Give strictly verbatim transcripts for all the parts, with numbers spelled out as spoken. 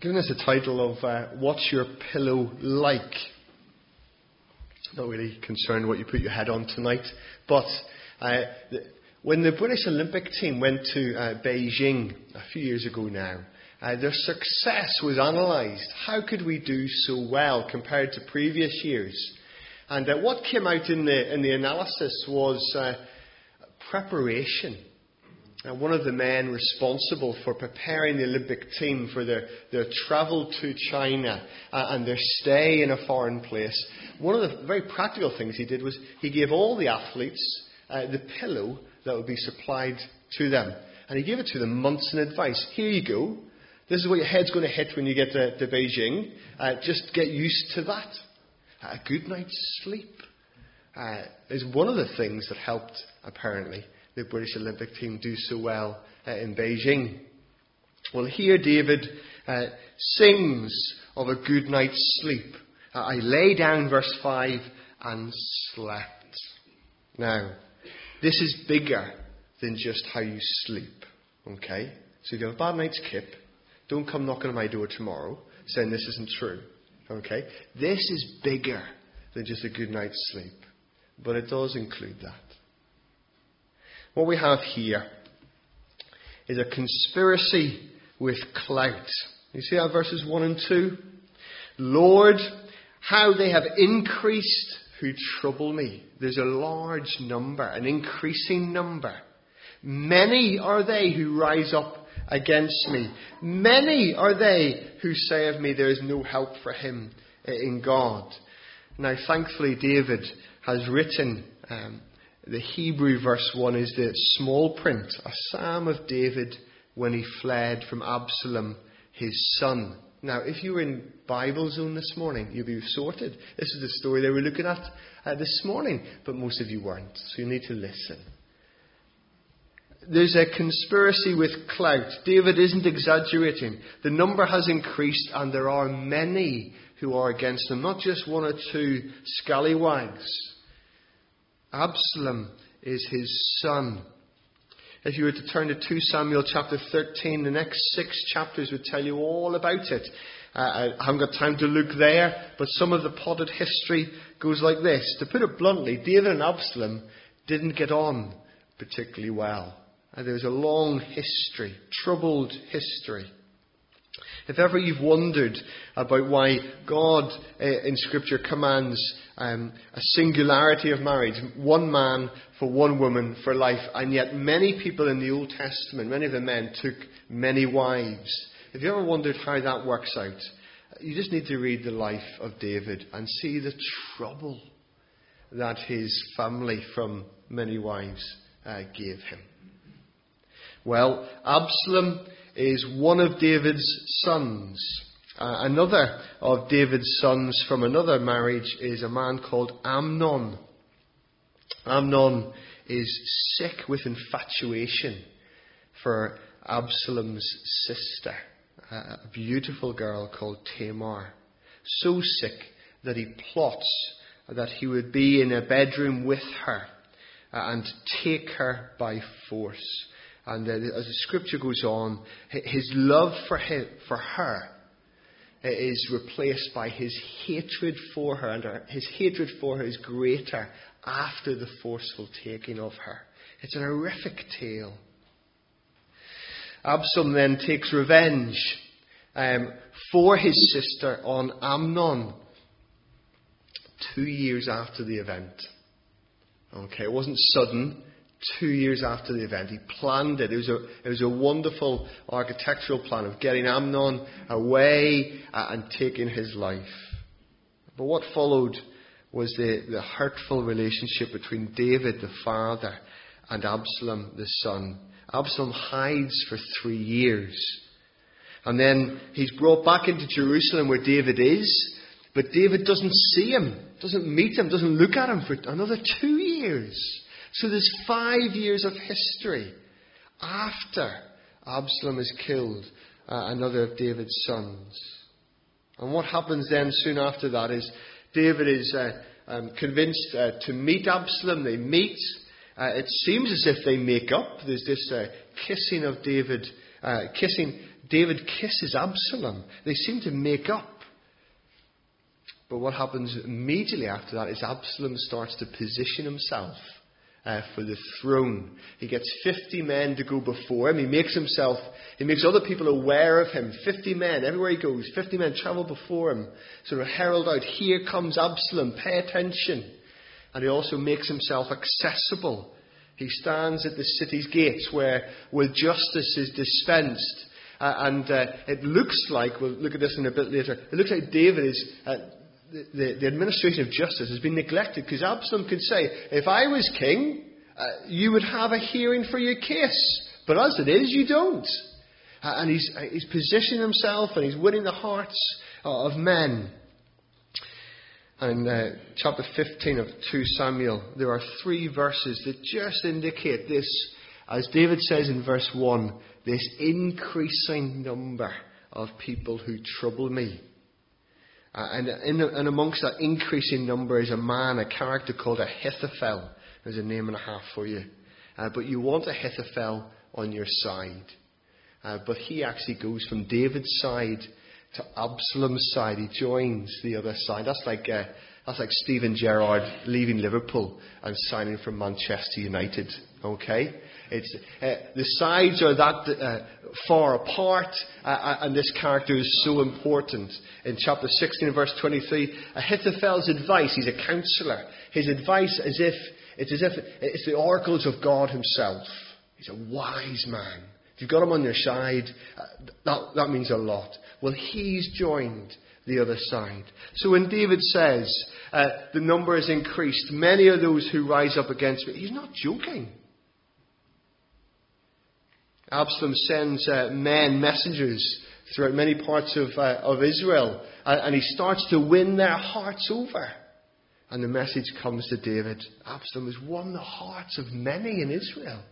given us a title of uh, What's Your Pillow Like? Not really concerned what you put your head on tonight, but uh, the, when the British Olympic team went to uh, Beijing a few years ago now, uh, their success was analysed. How could we do so well compared to previous years? And uh, what came out in the in the analysis was uh, preparation. Uh, one of the men responsible for preparing the Olympic team for their, their travel to China uh, and their stay in a foreign place, one of the very practical things he did was he gave all the athletes uh, the pillow that would be supplied to them. And he gave it to them months in advice. Here you go. This is what your head's going to hit when you get to, to Beijing. Uh, just get used to that. A good night's sleep uh, is one of the things that helped, apparently, the British Olympic team do so well uh, in Beijing. Well, here David uh, sings of a good night's sleep. Uh, I lay down, verse five, and slept. Now, this is bigger than just how you sleep. Okay? So if you have a bad night's kip, don't come knocking on my door tomorrow saying this isn't true. Okay? This is bigger than just a good night's sleep. But it does include that. What we have here is a conspiracy with clout. You see that verses one and two? Lord, how they have increased who trouble me. There's a large number, an increasing number. Many are they who rise up against me. Many are they who say of me there is no help for him in God. Now, thankfully, David has written... Um, The Hebrew verse one is the small print, a psalm of David when he fled from Absalom, his son. Now, if you were in Bible Zone this morning, you'd be sorted. This is the story they were looking at uh, this morning, but most of you weren't, so you need to listen. There's a conspiracy with clout. David isn't exaggerating. The number has increased and there are many who are against him, not just one or two scallywags. Absalom is his son. If you were to turn to two Samuel chapter thirteen, the next six chapters would tell you all about it. Uh, I haven't got time to look there, but some of the potted history goes like this. To put it bluntly, David and Absalom didn't get on particularly well. Uh, there's a long history, troubled history. If ever you've wondered about why God uh, in Scripture commands um, a singularity of marriage, one man for one woman for life, and yet many people in the Old Testament, many of the men took many wives. If you ever wondered how that works out, you just need to read the life of David and see the trouble that his family from many wives uh, gave him. Well, Absalom is one of David's sons. Uh, another of David's sons from another marriage is a man called Amnon. Amnon is sick with infatuation for Absalom's sister, a beautiful girl called Tamar. So sick that he plots that he would be in a bedroom with her and take her by force. And uh, as the scripture goes on, his love for him, for her is replaced by his hatred for her. And her, his hatred for her is greater after the forceful taking of her. It's an horrific tale. Absalom then takes revenge um, for his sister on Amnon two years after the event. Okay, it wasn't sudden. Two years after the event, he planned it. It was a, it was a wonderful architectural plan of getting Amnon away uh, and taking his life. But what followed was the, the hurtful relationship between David, the father, and Absalom, the son. Absalom hides for three years. And then he's brought back into Jerusalem where David is. But David doesn't see him, doesn't meet him, doesn't look at him for another two years. So there's five years of history after Absalom is killed, uh, another of David's sons. And what happens then soon after that is David is uh, um, convinced uh, to meet Absalom. They meet. Uh, it seems as if they make up. There's this uh, kissing of David, uh, kissing David kisses Absalom. They seem to make up. But what happens immediately after that is Absalom starts to position himself uh, for the throne. He gets fifty men to go before him. He makes himself, he makes other people aware of him. fifty men, everywhere he goes, fifty men travel before him. Sort of herald out, here comes Absalom, pay attention. And he also makes himself accessible. He stands at the city's gates where, where justice is dispensed. Uh, and uh, it looks like, we'll look at this in a bit later, it looks like David is... Uh, The, the administration of justice has been neglected, because Absalom could say, if I was king, uh, you would have a hearing for your case. But as it is, you don't. Uh, and he's, uh, he's positioning himself and he's winning the hearts uh, of men. And uh, chapter fifteen of Second Samuel, there are three verses that just indicate this, as David says in verse one, this increasing number of people who trouble me. Uh, and, in, and amongst that increasing number is a man, a character called Ahithophel. There's a name and a half for you. Uh, but you want Ahithophel on your side. Uh, but he actually goes from David's side to Absalom's side. He joins the other side. That's like uh, that's like Steven Gerrard leaving Liverpool and signing for Manchester United. Okay? It's, uh, the sides are that uh, far apart, uh, and this character is so important. In chapter sixteen, verse twenty-three, Ahithophel's advice, he's a counsellor. His advice as if it's as if it's the oracles of God himself. He's a wise man. If you've got him on your side, uh, that, that means a lot. Well, he's joined the other side. So when David says uh, the number is increased, many are those who rise up against me, he's not joking. Absalom sends uh, men, messengers, throughout many parts of, uh, of Israel. Uh, and he starts to win their hearts over. And the message comes to David. Absalom has won the hearts of many in Israel.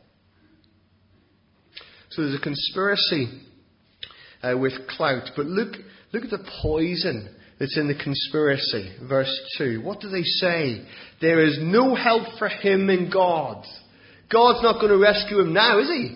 So there's a conspiracy uh, with clout. But look, look at the poison that's in the conspiracy. Verse two. What do they say? There is no help for him in God. God's not going to rescue him now, is he?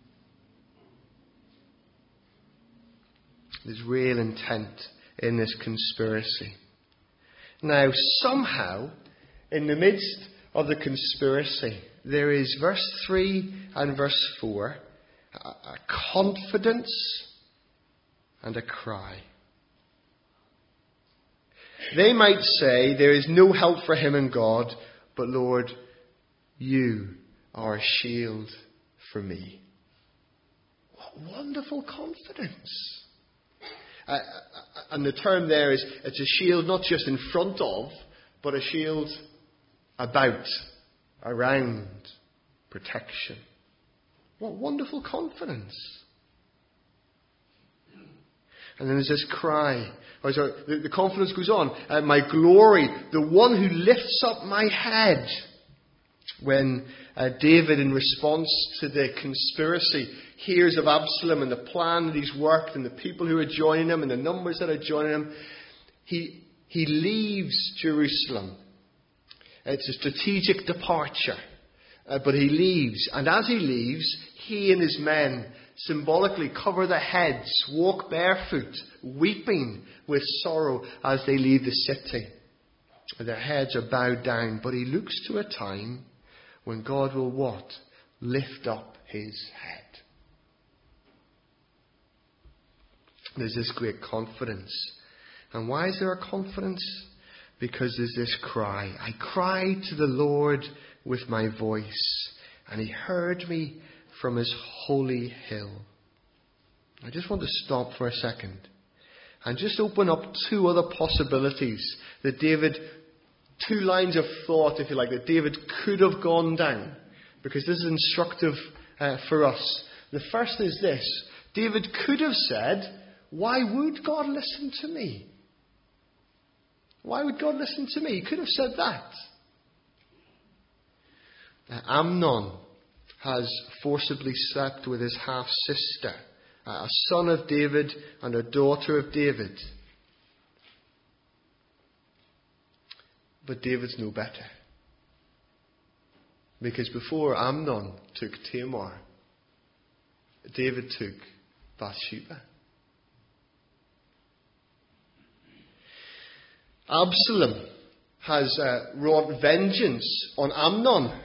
There's real intent in this conspiracy. Now, somehow, in the midst of the conspiracy, there is verse three and verse four, a, a confidence and a cry. They might say, there is no help for him in God, but Lord, you are a shield for me. What wonderful confidence. Uh, and the term there is, it's a shield not just in front of, but a shield about, around, protection. What wonderful confidence. And then there's this cry. Or sorry, the, the confidence goes on. Uh, my glory, the one who lifts up my head. When uh, David, in response to the conspiracy, hears of Absalom and the plan that he's worked and the people who are joining him and the numbers that are joining him, he, he leaves Jerusalem. It's a strategic departure. Uh, but he leaves. And as he leaves, he and his men symbolically cover their heads, walk barefoot, weeping with sorrow as they leave the city. Their heads are bowed down. But he looks to a time when God will what? Lift up his head. There's this great confidence. And why is there a confidence? Because there's this cry. I cried to the Lord with my voice, and he heard me from his holy hill. I just want to stop for a second and just open up two other possibilities that David... Two lines of thought, if you like, that David could have gone down. Because this is instructive uh, for us. The first is this. David could have said, why would God listen to me? Why would God listen to me? He could have said that. Uh, Amnon has forcibly slept with his half-sister, uh, a son of David and a daughter of David. But David's no better. Because before Amnon took Tamar, David took Bathsheba. Absalom has uh, wrought vengeance on Amnon.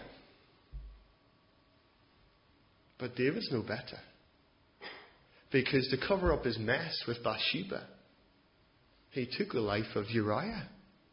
But David's no better. Because to cover up his mess with Bathsheba, he took the life of Uriah.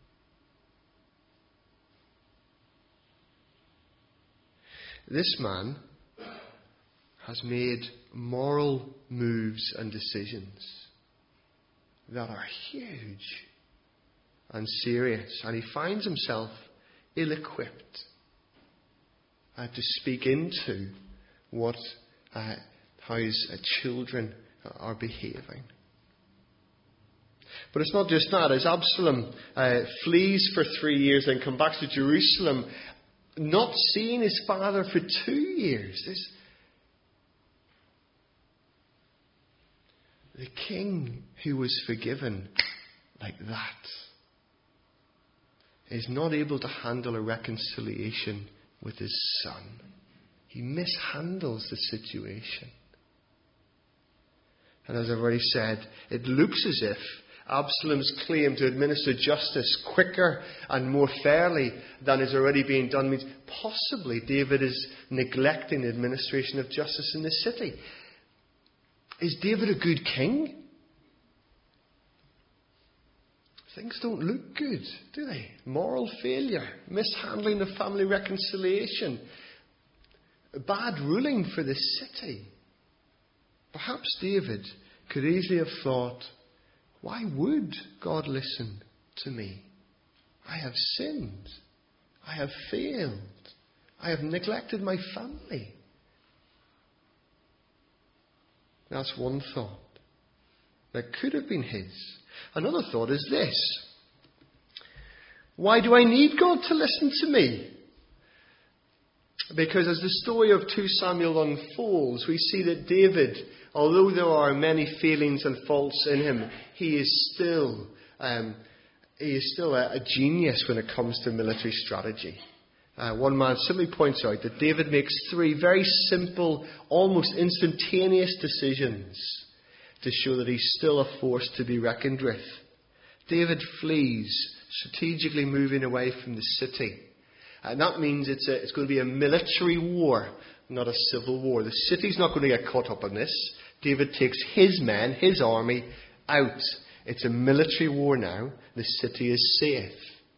This man has made moral moves and decisions that are huge and serious. And he finds himself ill-equipped uh, to speak into what uh, how his uh, children are behaving. But it's not just that. As Absalom uh, flees for three years and comes back to Jerusalem, not seeing his father for two years. This, the king who was forgiven like that is not able to handle a reconciliation with his son. He mishandles the situation. And as I've already said, it looks as if Absalom's claim to administer justice quicker and more fairly than is already being done means possibly David is neglecting the administration of justice in the city. Is David a good king? Things don't look good, do they? Moral failure, mishandling of family reconciliation, bad ruling for the city. Perhaps David could easily have thought, why would God listen to me? I have sinned. I have failed. I have neglected my family. That's one thought that could have been his. Another thought is this. Why do I need God to listen to me? Because as the story of Second Samuel unfolds, we see that David, although there are many failings and faults in him, he is still um, he is still a, a genius when it comes to military strategy. Uh, one man simply points out that David makes three very simple, almost instantaneous decisions to show that he's still a force to be reckoned with. David flees, strategically moving away from the city. And that means it's, a, it's going to be a military war, not a civil war. The city's not going to get caught up in this. David takes his men, his army, out. It's a military war now. The city is safe.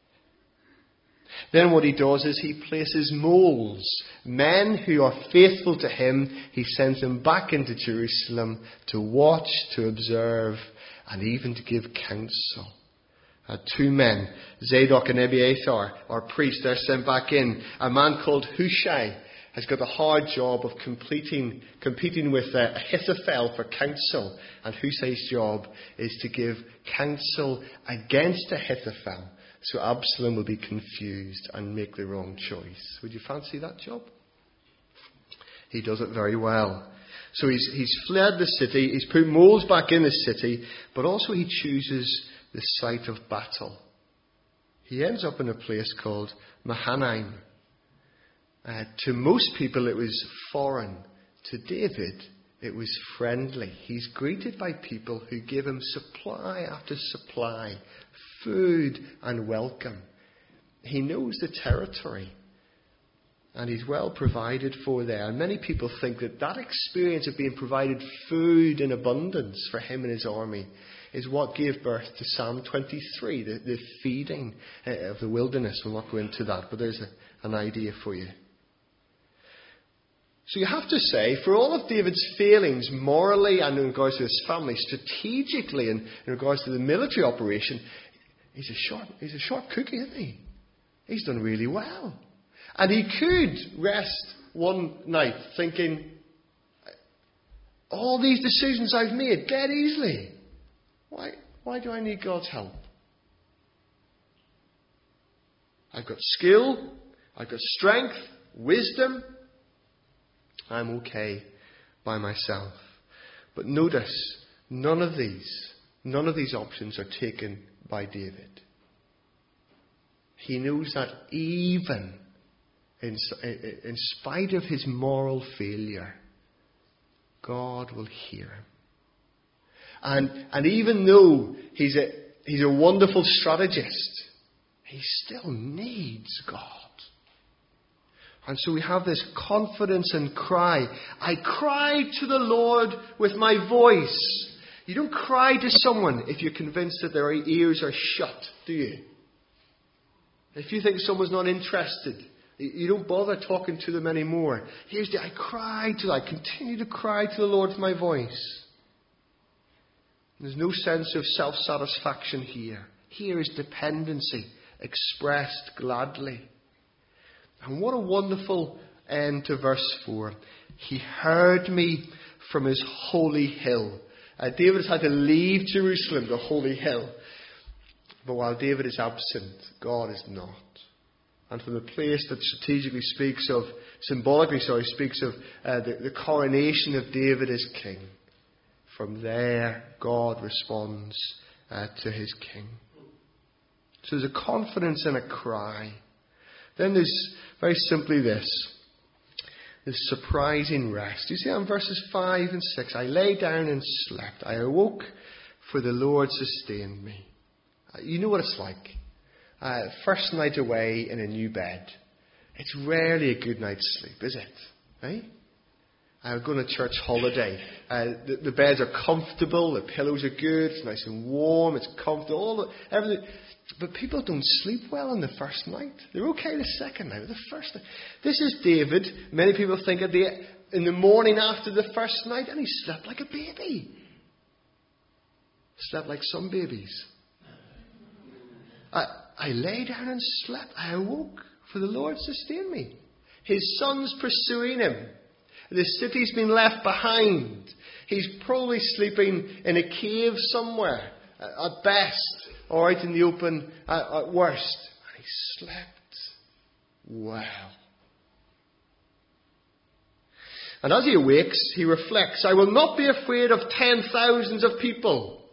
Then what he does is he places moles, men who are faithful to him. He sends them back into Jerusalem to watch, to observe, and even to give counsel. Uh, two men, Zadok and Abiathar, are priests. They're sent back in. A man called Hushai has got the hard job of completing, competing with uh, Ahithophel for counsel. And Hushai's job is to give counsel against Ahithophel, so Absalom will be confused and make the wrong choice. Would you fancy that job? He does it very well. So he's, he's fled the city. He's put moles back in the city, but also he chooses the site of battle. He ends up in a place called Mahanaim. Uh, to most people it was foreign. To David it was friendly. He's greeted by people who give him supply after supply, food and welcome. He knows the territory and he's well provided for there. And many people think that that experience of being provided food in abundance for him and his army is what gave birth to Psalm twenty-three, the, the feeding of the wilderness. We'll not go into that, but there's a, an idea for you. So you have to say, for all of David's failings morally and in regards to his family, strategically and in regards to the military operation, he's a sharp, he's a sharp cookie, isn't he? He's done really well. And he could rest one night thinking, all these decisions I've made dead easily. Why, why do I need God's help? I've got skill, I've got strength, wisdom. I'm okay by myself. But notice, none of these, none of these options are taken by David. He knows that even in, in spite of his moral failure, God will hear him. And, and even though he's a, he's a wonderful strategist. He still needs God. And so we have this confidence and cry. I cry to the Lord with my voice. You don't cry to someone if you're convinced that their ears are shut, do you? If you think someone's not interested, you don't bother talking to them anymore. Here's the, I cry to, I continue to cry to the Lord with my voice. There's no sense of self-satisfaction here. Here is dependency expressed gladly. And what a wonderful end to verse four. He heard me from his holy hill. Uh, David has had to leave Jerusalem, the holy hill. But while David is absent, God is not. And from the place that strategically speaks of, symbolically, sorry, speaks of uh, the, the coronation of David as king, from there God responds uh, to his king. So there's a confidence and a cry. Then there's very simply this. This surprising rest. You see in verses five and six. I lay down and slept. I awoke, for the Lord sustained me. Uh, you know what it's like. Uh, first night away in a new bed. It's rarely a good night's sleep, is it? Right? Uh, going on a church holiday. Uh, the, the beds are comfortable. The pillows are good. It's nice and warm. It's comfortable. All the, everything. But people don't sleep well on the first night. They're okay the second night, but the first night. This is David. Many people think at the, in the morning after the first night, and he slept like a baby. Slept like some babies. I, I lay down and slept. I awoke, for the Lord sustained me. His son's pursuing him. The city's been left behind. He's probably sleeping in a cave somewhere, at best. Or out in the open at, at worst. And he slept well. And as he awakes, he reflects, I will not be afraid of ten thousands of people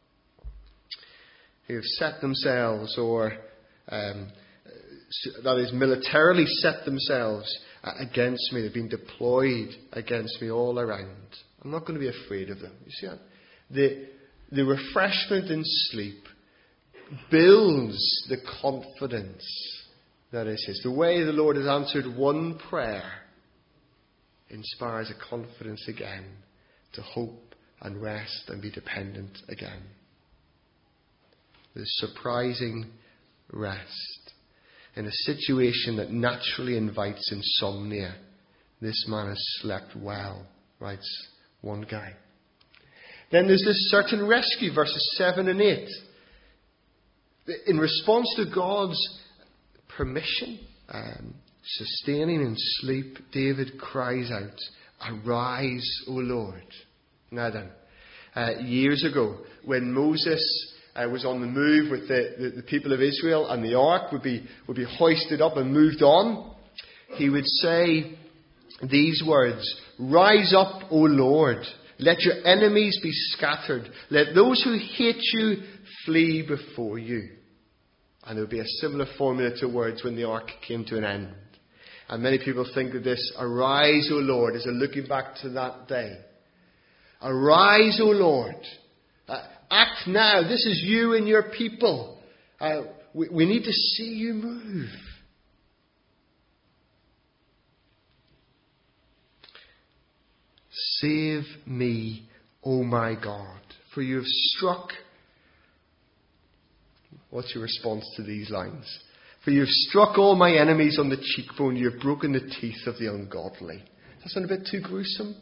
who have set themselves, or um, that is, militarily set themselves against me. They've been deployed against me all around. I'm not going to be afraid of them. You see that? The, the refreshment in sleep builds the confidence that is his. The way the Lord has answered one prayer inspires a confidence again to hope and rest and be dependent again. The surprising rest in a situation that naturally invites insomnia. This man has slept well, writes one guy. Then there's this certain rescue, verses seven and eight. In response to God's permission, um, sustaining in sleep, David cries out, Arise, O Lord. Now then, uh, years ago, when Moses uh, was on the move with the, the, the people of Israel, and the ark would be, would be hoisted up and moved on, he would say these words, Rise up, O Lord. Let your enemies be scattered. Let those who hate you flee before you. And there would be a similar formula to words when the ark came to an end. And many people think that this Arise, O Lord, is a looking back to that day. Arise, O Lord. Uh, act now. This is you and your people. Uh, we, we need to see you move. Save me, O my God, for you have struck. What's your response to these lines? For you have struck all my enemies on the cheekbone. You have broken the teeth of the ungodly. Does that sound a bit too gruesome?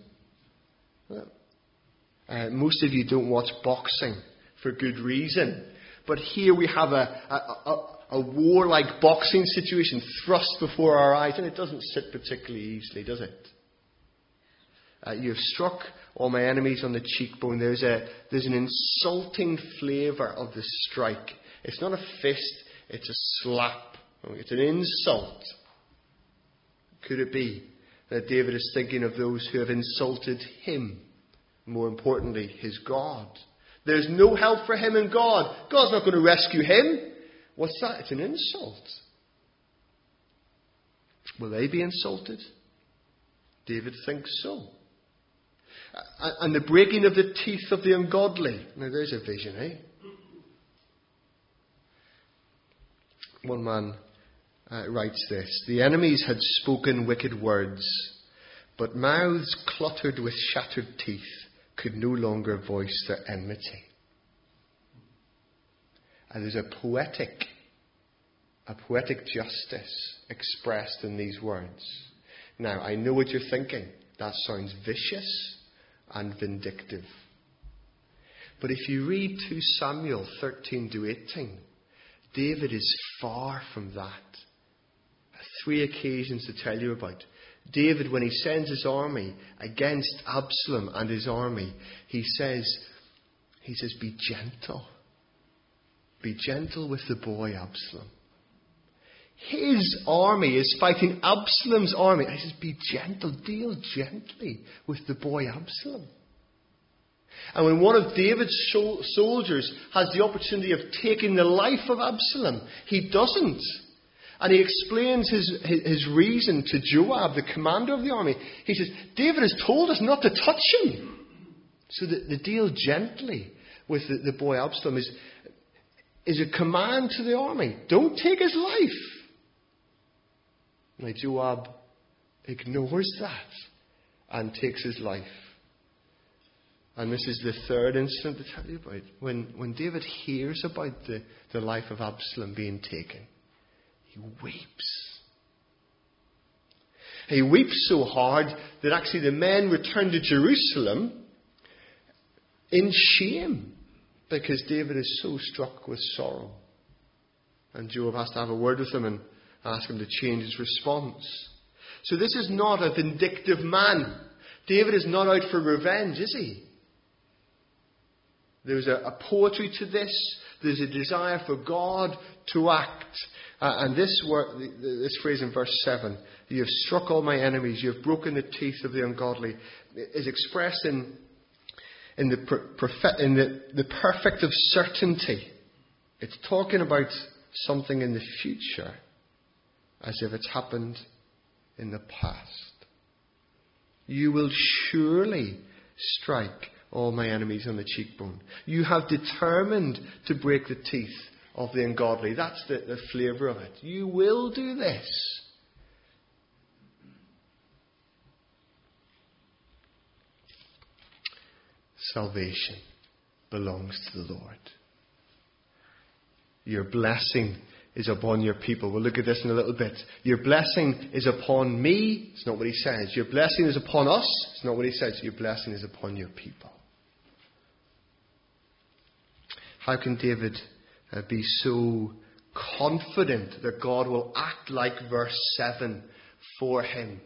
Uh, most of you don't watch boxing for good reason. But here we have a, a, a, a warlike boxing situation thrust before our eyes. And it doesn't sit particularly easily, does it? Uh, you have struck all my enemies on the cheekbone. There's a there's an insulting flavour of the strike. It's not a fist, it's a slap. It's an insult. Could it be that David is thinking of those who have insulted him? More importantly, his God. There's no help for him in God. God's not going to rescue him. What's that? It's an insult. Will they be insulted? David thinks so. And the breaking of the teeth of the ungodly. Now there's a vision, eh? One man uh, writes this: the enemies had spoken wicked words, but mouths cluttered with shattered teeth could no longer voice their enmity. And there's a poetic, a poetic justice expressed in these words. Now, I know what you're thinking. That sounds vicious and vindictive. But if you read Second Samuel thirteen to eighteen, David is far from that. Three occasions to tell you about. David, when he sends his army against Absalom and his army, he says, he says, be gentle. Be gentle with the boy Absalom. His army is fighting Absalom's army. He says, be gentle, deal gently with the boy Absalom. And when one of David's soldiers has the opportunity of taking the life of Absalom, he doesn't. And he explains his, his, his reason to Joab, the commander of the army. He says, David has told us not to touch him. So the, the deal gently with the, the boy Absalom is, is a command to the army. Don't take his life. Now Joab ignores that and takes his life. And this is the third incident to tell you about. When, when David hears about the, the life of Absalom being taken, he weeps. He weeps so hard that actually the men return to Jerusalem in shame because David is so struck with sorrow. And Joab has to have a word with him and ask him to change his response. So this is not a vindictive man. David is not out for revenge, is he? There's a, a poetry to this. There's a desire for God to act. Uh, and this word, this phrase in verse seven, you have struck all my enemies, you have broken the teeth of the ungodly, is expressed in, in, the, perfe- in the, the perfect of certainty. It's talking about something in the future as if it's happened in the past. You will surely strike all my enemies on the cheekbone. You have determined to break the teeth of the ungodly. That's the, the flavour of it. You will do this. Salvation belongs to the Lord. Your blessing is upon your people. We'll look at this in a little bit. Your blessing is upon me. It's not what he says. Your blessing is upon us. It's not what he says. Your blessing is upon your people. How can David uh, be so confident that God will act like verse seven for him?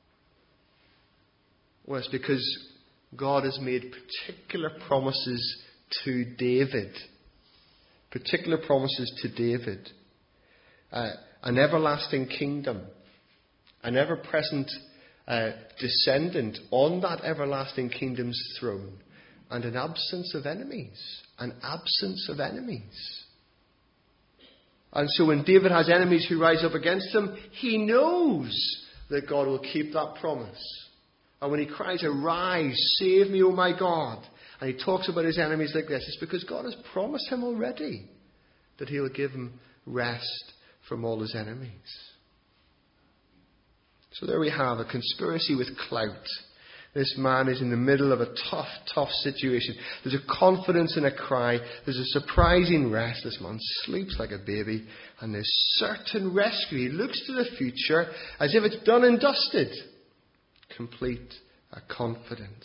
Well, it's because God has made particular promises to David. Particular promises to David. Uh, an everlasting kingdom. An ever-present uh, descendant on that everlasting kingdom's throne. And an absence of enemies. An absence of enemies. And so when David has enemies who rise up against him, he knows that God will keep that promise. And when he cries, arise, save me, O my God, and he talks about his enemies like this, it's because God has promised him already that he will give him rest from all his enemies. So there we have a conspiracy with clout. This man is in the middle of a tough, tough situation. There's a confidence in a cry. There's a surprising rest. This man sleeps like a baby. And there's certain rescue. He looks to the future as if it's done and dusted. Complete uh, confidence.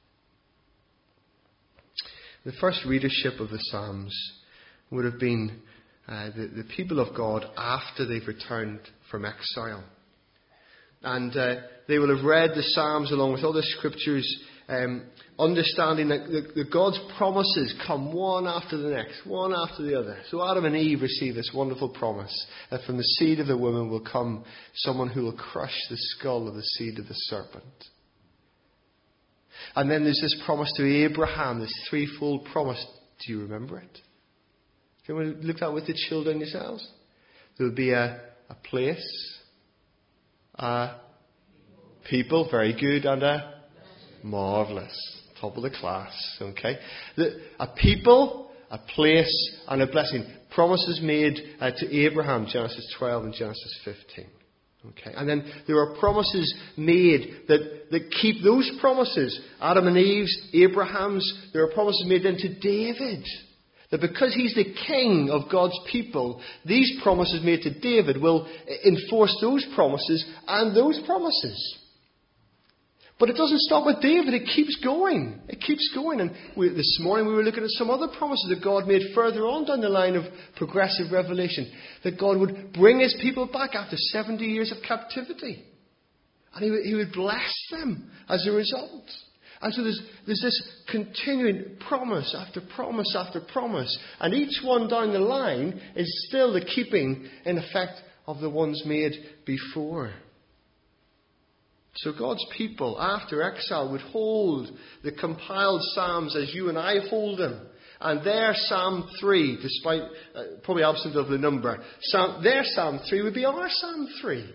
The first readership of the Psalms would have been uh, the, the people of God after they've returned from exile. And uh, they will have read the Psalms along with other scriptures, um, understanding that, that, that God's promises come one after the next, one after the other. So Adam and Eve receive this wonderful promise that from the seed of the woman will come someone who will crush the skull of the seed of the serpent. And then there's this promise to Abraham, this threefold promise. Do you remember it? Do you want to look at that with the children yourselves? There will be a, a place, a people, very good, and a marvellous. Top of the class, okay? The, a people, a place and a blessing. Promises made uh, to Abraham, Genesis twelve and Genesis fifteen. Okay. And then there are promises made that, that keep those promises. Adam and Eve's, Abraham's, there are promises made then to David. That because he's the king of God's people, these promises made to David will enforce those promises and those promises. But it doesn't stop with David. It keeps going. It keeps going. And we, this morning we were looking at some other promises that God made further on down the line of progressive revelation. That God would bring his people back after seventy years of captivity. And he would, he would bless them as a result. And so there's, there's this continuing promise after promise after promise. And each one down the line is still the keeping, in effect, of the ones made before. So God's people, after exile, would hold the compiled Psalms as you and I hold them. And their Psalm three, despite uh, probably absent of the number, Psalm, their Psalm three would be our Psalm three.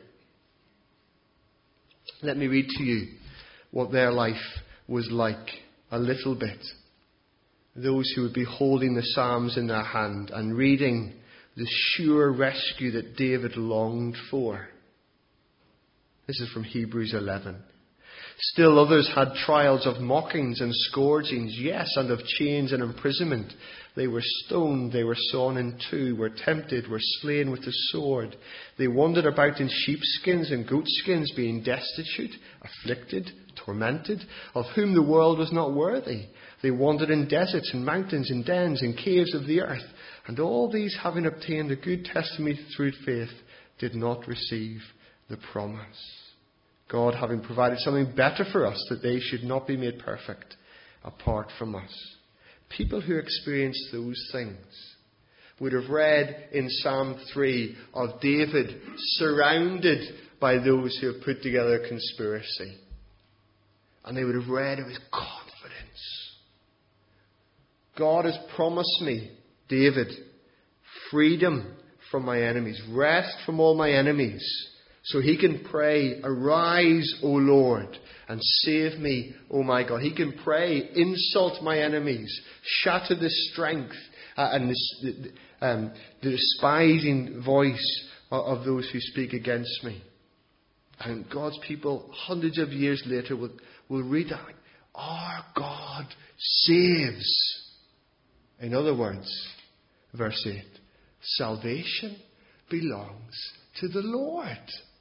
Let me read to you what their life was like a little bit. Those who would be holding the Psalms in their hand and reading the sure rescue that David longed for. This is from Hebrews eleven. Still others had trials of mockings and scourgings, yes, and of chains and imprisonment. They were stoned, they were sawn in two, were tempted, were slain with the sword. They wandered about in sheepskins and goatskins, being destitute, afflicted, tormented, of whom the world was not worthy. They wandered in deserts and mountains and dens and caves of the earth. And all these, having obtained a good testimony through faith, did not receive the promise. God having provided something better for us, that they should not be made perfect apart from us. People who experienced those things would have read in Psalm three of David surrounded by those who have put together a conspiracy. And they would have read of his confidence. God has promised me, David, freedom from my enemies, rest from all my enemies. So he can pray, arise, O Lord, and save me, O my God. He can pray, insult my enemies, shatter the strength uh, and the, um, the despising voice of, of those who speak against me. And God's people, hundreds of years later, will, will read that. Our God saves. In other words, verse eight, salvation belongs to the Lord.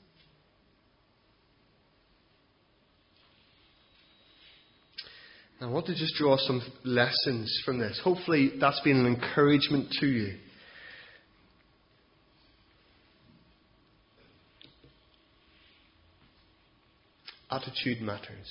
I want to just draw some lessons from this. Hopefully that's been an encouragement to you. Attitude matters.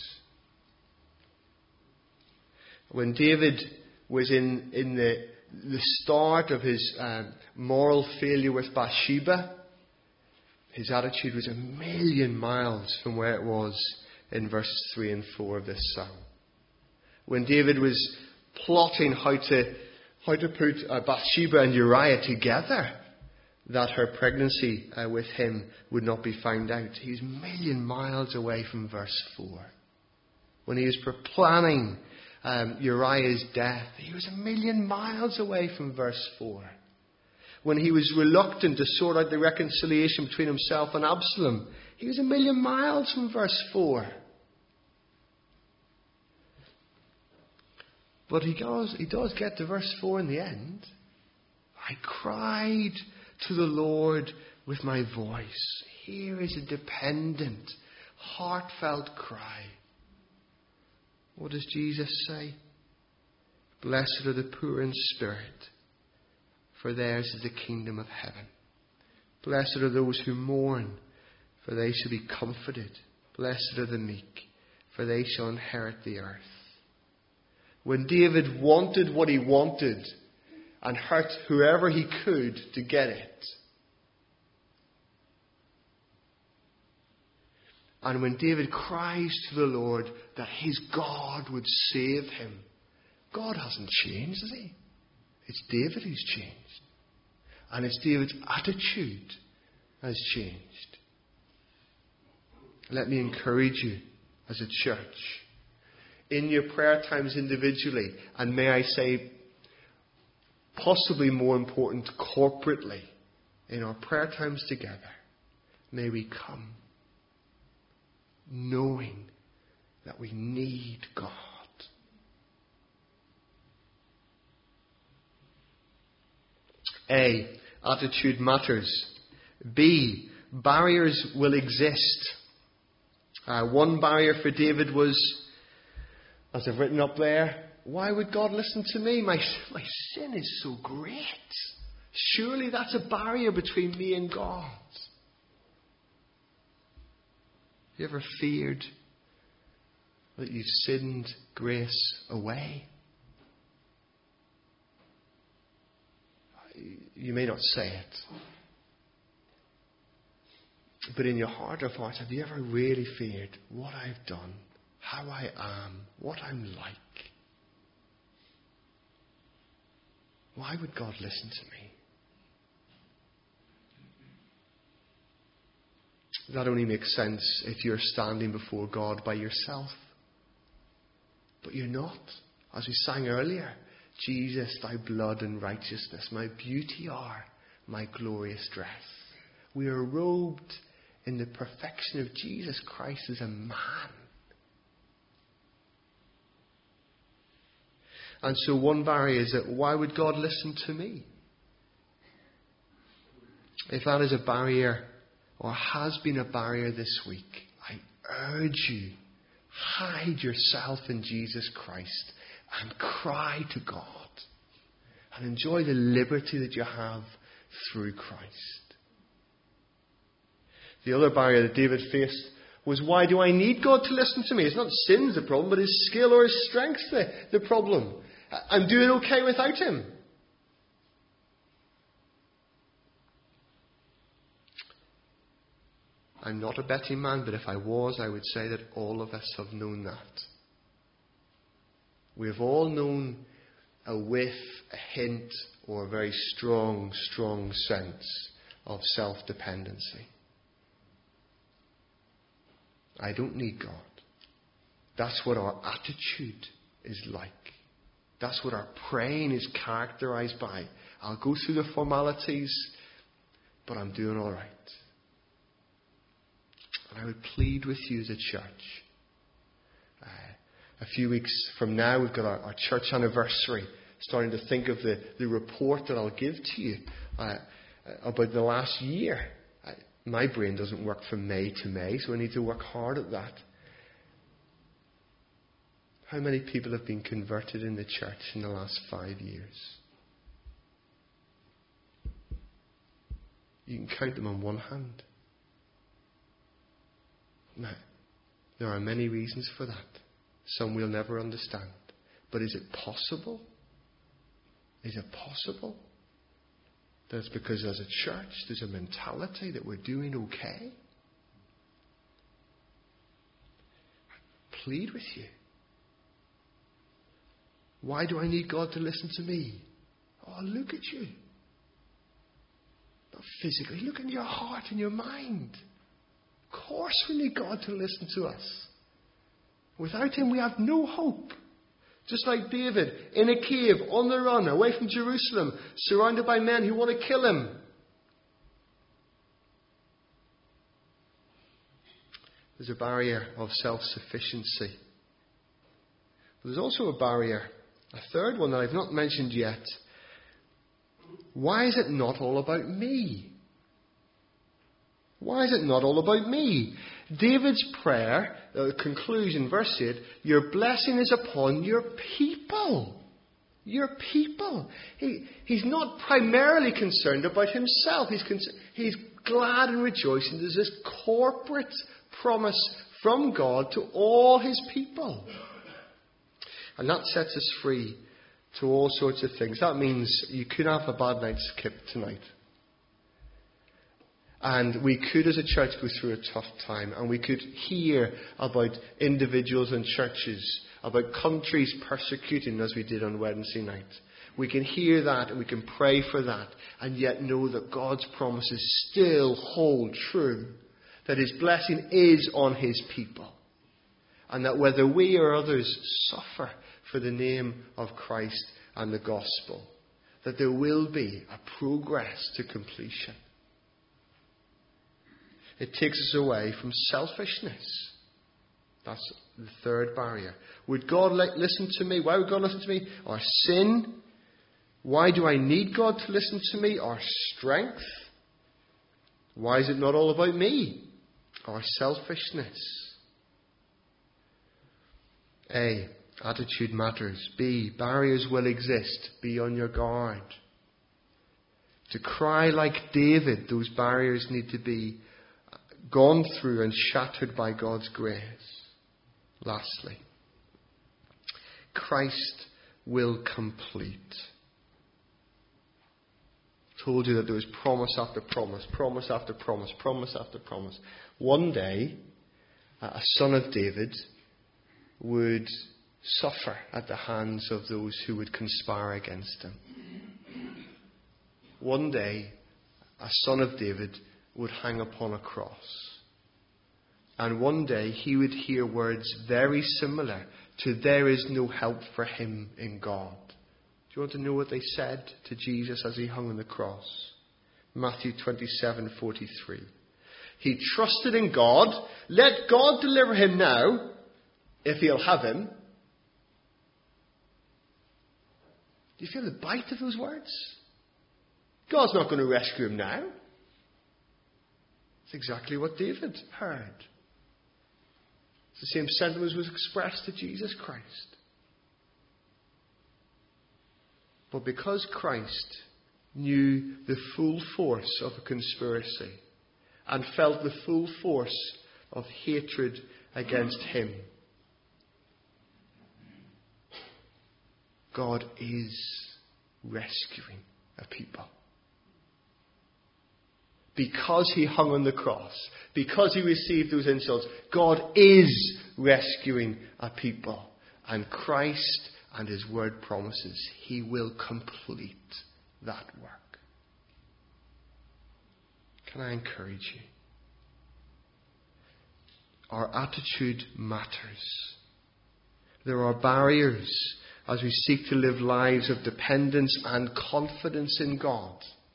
When David was in, in the, the start of his um, moral failure with Bathsheba, his attitude was a million miles from where it was in verses three and four of this psalm. When David was plotting how to how to put uh, Bathsheba and Uriah together, that her pregnancy uh, with him would not be found out. He's a million miles away from verse four. When he was planning um, Uriah's death, he was a million miles away from verse four. When he was reluctant to sort out the reconciliation between himself and Absalom, he was a million miles from verse four. But he does, he does get to verse four in the end. I cried to the Lord with my voice. Here is a dependent, heartfelt cry. What does Jesus say? Blessed are the poor in spirit, for theirs is the kingdom of heaven. Blessed are those who mourn, for they shall be comforted. Blessed are the meek, for they shall inherit the earth. When David wanted what he wanted and hurt whoever he could to get it. And when David cries to the Lord that his God would save him, God hasn't changed, has he? It's David who's changed. And it's David's attitude has changed. Let me encourage you as a church, in your prayer times individually, and may I say possibly more important corporately, in our prayer times together, may we come knowing that we need God. A, attitude matters. B, barriers will exist. Uh, one barrier for David was, as I've written up there, why would God listen to me? My, my sin is so great. Surely that's a barrier between me and God. You ever feared that you've sinned grace away? You may not say it, but in your heart of hearts, have you ever really feared what I've done, how I am, what I'm like? Why would God listen to me? That only makes sense if you're standing before God by yourself. But you're not. As we sang earlier, Jesus, thy blood and righteousness, my beauty are my glorious dress. We are robed in the perfection of Jesus Christ as a man. And so one barrier is that why would God listen to me? If that is a barrier, or has been a barrier this week, I urge you, hide yourself in Jesus Christ and cry to God and enjoy the liberty that you have through Christ. The other barrier that David faced was, why do I need God to listen to me? It's not sin's the problem, but his skill or his strength the, the problem. I'm doing okay without him. I'm not a betting man, but if I was, I would say that all of us have known that. We have all known a whiff, a hint, or a very strong, strong sense of self-dependency. I don't need God. That's what our attitude is like. That's what our praying is characterized by. I'll go through the formalities, but I'm doing all right. And I would plead with you as a church. Uh, a few weeks from now, we've got our, our church anniversary. Starting to think of the, the report that I'll give to you uh, about the last year. Uh, my brain doesn't work from May to May, so I need to work hard at that. How many people have been converted in the church in the last five years? You can count them on one hand. Now, there are many reasons for that. Some we'll never understand. But is it possible? Is it possible that it's because as a church there's a mentality that we're doing okay? I plead with you. Why do I need God to listen to me? Oh, look at you. Not physically. Look in your heart and your mind. Of course we need God to listen to us. Without him we have no hope. Just like David, in a cave, on the run, away from Jerusalem, surrounded by men who want to kill him. There's a barrier of self-sufficiency. But there's also a barrier, a third one that I've not mentioned yet. Why is it not all about me? Why is it not all about me? David's prayer, uh, conclusion, verse eight, your blessing is upon your people. Your people. He, he's not primarily concerned about himself. He's, con- he's glad and rejoicing. There's this corporate promise from God to all his people. And that sets us free to all sorts of things. That means you could have a bad night's skip tonight. And we could as a church go through a tough time. And we could hear about individuals and churches, about countries persecuting as we did on Wednesday night. We can hear that and we can pray for that. And yet know that God's promises still hold true. That his blessing is on his people. And that whether we or others suffer for the name of Christ and the gospel, that there will be a progress to completion. It takes us away from selfishness. That's the third barrier. Would God like listen to me? Why would God listen to me? Our sin. Why do I need God to listen to me? Our strength. Why is it not all about me? Our selfishness. A. Attitude matters. B. Barriers will exist. Be on your guard. To cry like David, those barriers need to be gone through and shattered by God's grace. Lastly, Christ will complete. I told you that there was promise after promise, promise after promise, promise after promise. One day, a son of David would suffer at the hands of those who would conspire against him. One day, a son of David would hang upon a cross. And one day he would hear words very similar to "there is no help for him in God." Do you want to know what they said to Jesus as he hung on the cross? Matthew twenty-seven forty-three. He trusted in God. Let God deliver him now, if he'll have him. Do you feel the bite of those words? God's not going to rescue him now. It's exactly what David heard. It's the same sentiment was expressed to Jesus Christ. But because Christ knew the full force of a conspiracy and felt the full force of hatred against him, God is rescuing a people. Because he hung on the cross, because he received those insults, God is rescuing a people. And Christ and his word promises he will complete that work. Can I encourage you? Our attitude matters. There are barriers as we seek to live lives of dependence and confidence in God.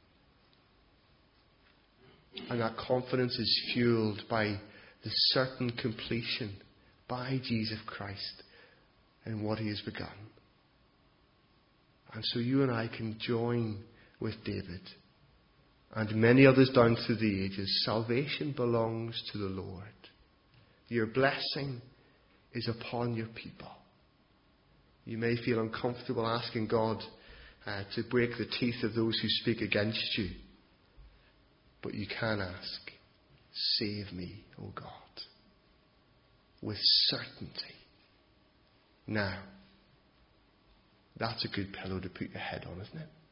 And that confidence is fueled by the certain completion by Jesus Christ in what he has begun. And so you and I can join with David and many others down through the ages. Salvation belongs to the Lord. Your blessing is upon your people. You may feel uncomfortable asking God uh, to break the teeth of those who speak against you. But you can ask, save me, O God, with certainty. Now, that's a good pillow to put your head on, isn't it?